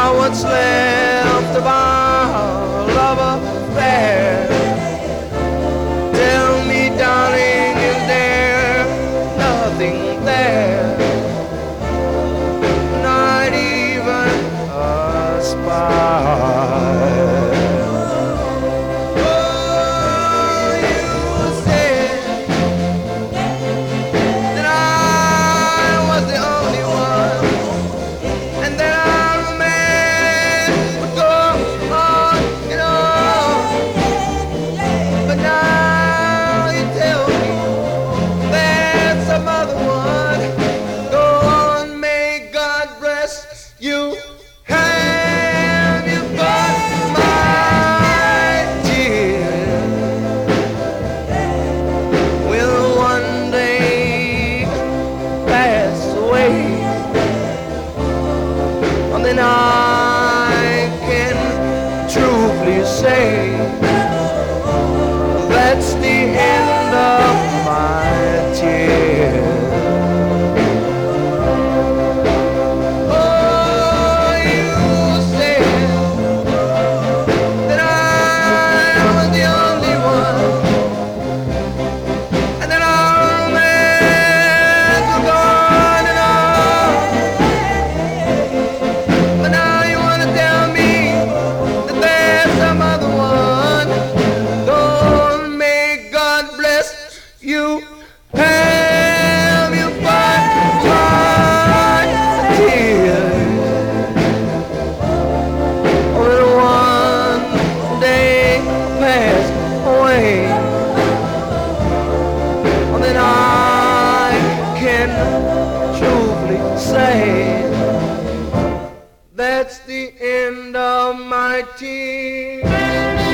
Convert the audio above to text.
what's left of our love affair. Tell me, darling, is there nothing there? Not even a spark. You have you got my dear? Will one day pass away, and then I can truthfully say that's the end of my tears. You have you got my tears? Will one day pass away, and then I can truthfully say that's the end of my tears.